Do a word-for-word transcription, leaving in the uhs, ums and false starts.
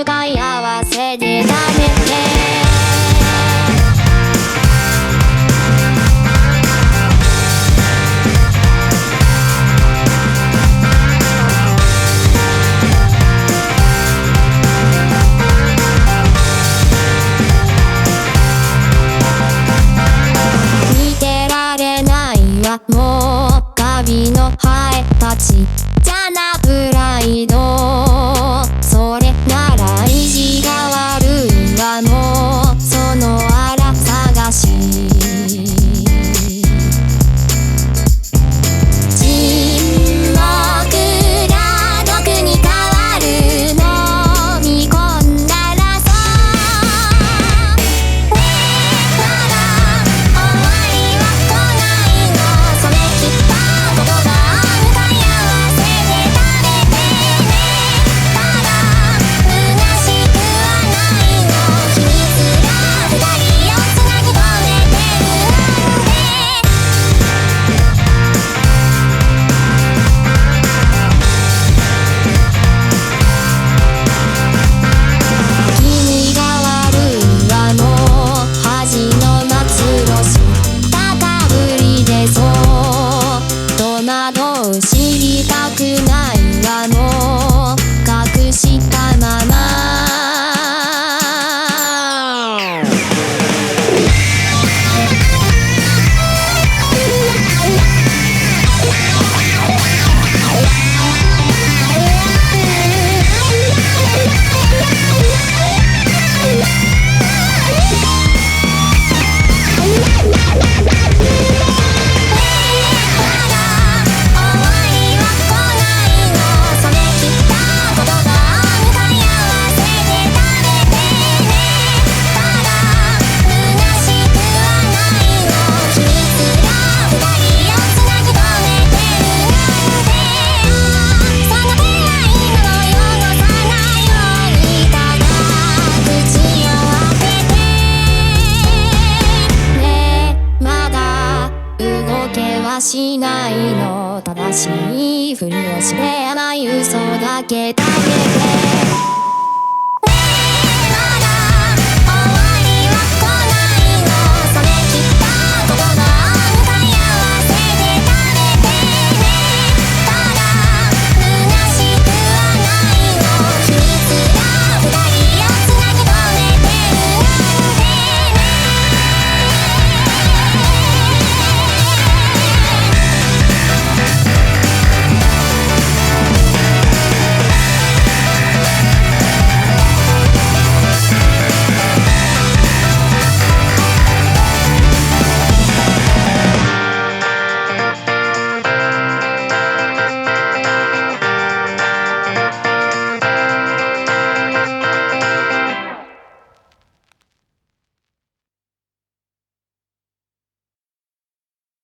向かい合わせでやめてもうカビの生えたちじゃなプライドそれなら意地が悪いわもうそのあら探し沈黙が毒に変わるの見込んだらそうねえまだ終わりは来ないのそれきっと言葉向かい合わせで食べてねただ虚しくはないの秘密が二人をつなぎ止めてるんで君が悪いわもう恥の末路し高ぶりでそう戸惑う知りたくないわもう隠したまましないの正しいふりをして甘い嘘だけ食べて